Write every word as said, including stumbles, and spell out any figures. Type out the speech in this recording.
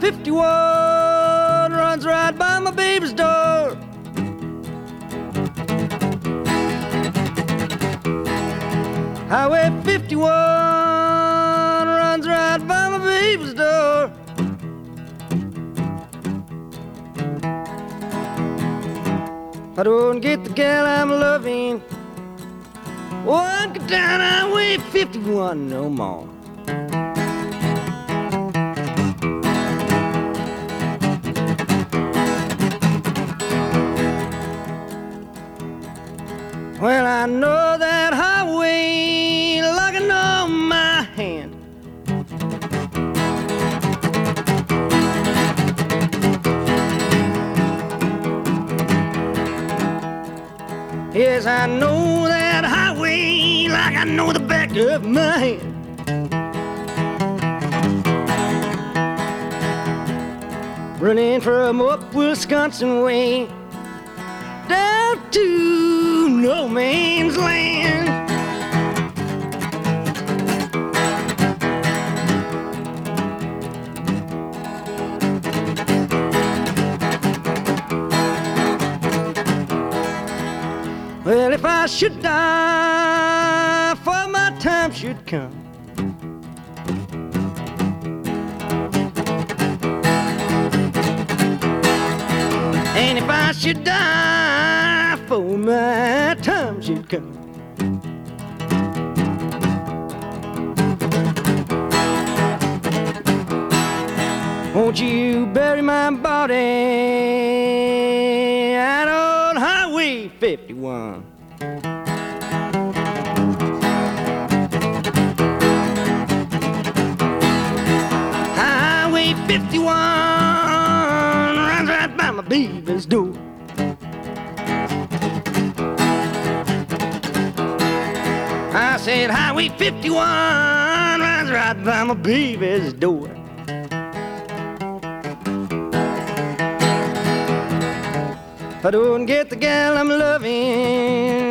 fifty-one runs right by my baby's door. Highway fifty-one runs right by my baby's door. If I don't get the gal I'm loving, won't get down Highway fifty-one no more. Well, I know that highway like I know my hand. Yes, I know that highway like I know the back of my hand. Running from up Wisconsin way down to no man's land. Well, if I should die, for my time should come, and if I should die, for my time should come, won't you bury my body out on Highway fifty-one? Highway fifty-one runs right by my baby's door. I said Highway fifty-one runs right by my baby's door. If I don't get the gal I'm loving,